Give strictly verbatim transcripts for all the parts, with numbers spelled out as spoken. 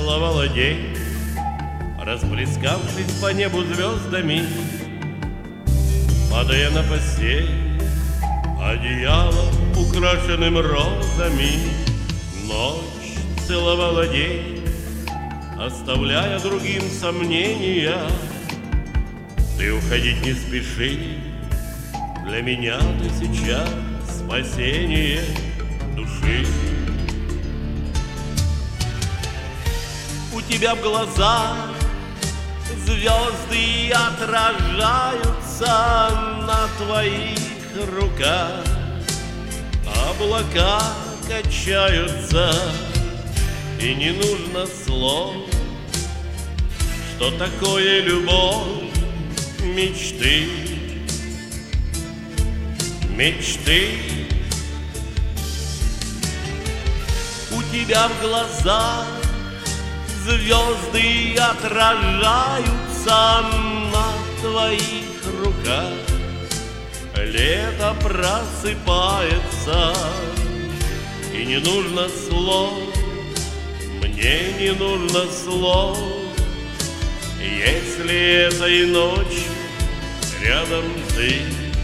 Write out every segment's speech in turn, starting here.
целовала день, расплескавшись по небу звездами, падая на постель одеялом, украшенным розами. Ночь целовала день, оставляя другим сомнения. Ты уходить не спеши, для меня ты сейчас спасение души. У тебя в глазах звезды отражаются на твоих руках, облака качаются, и не нужно слов. Что такое любовь? Мечты, мечты. У тебя в глазах звезды отражаются на твоих руках. Лето просыпается, и не нужно слов, мне не нужно слов. Если этой ночью рядом ты,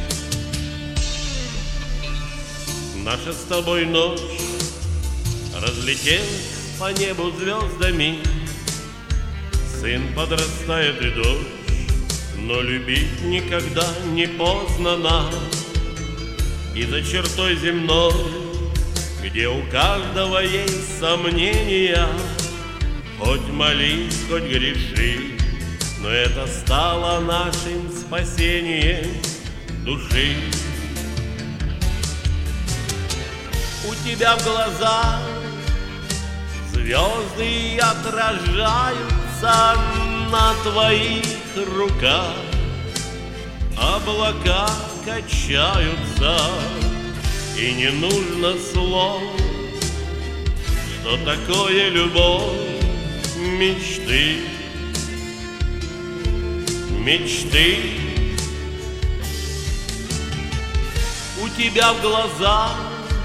наша с тобой ночь разлетелась по небу звездами. Сын подрастает и дочь, но любить никогда не поздно нам. И за чертой земной, где у каждого есть сомнения, хоть молись, хоть греши, но это стало нашим спасением души. У тебя в глазах звезды отражаются на твоих руках, облака качаются, и не нужно слов. Что такое любовь? Мечты, мечты. У тебя в глазах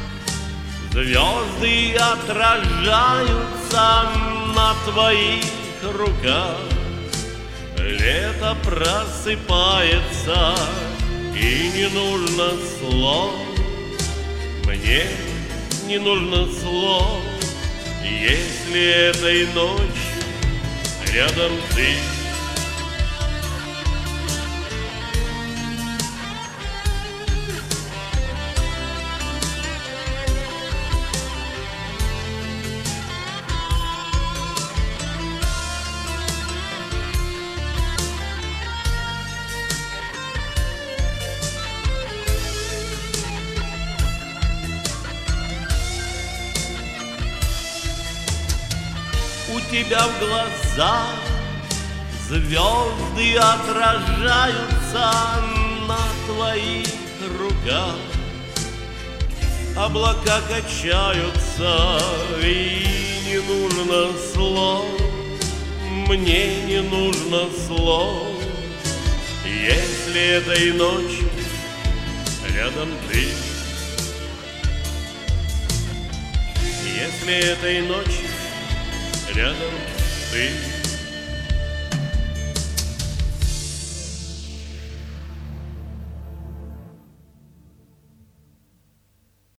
звезды отражаются на твоих руках. Лето просыпается, и не нужно слов, мне не нужно слов. Если этой ночью рядом ты, у тебя в глазах звезды отражаются на твоих руках, облака качаются, и не нужно слов, мне не нужно слов. Если этой ночью рядом ты, если этой ночью рядом ты.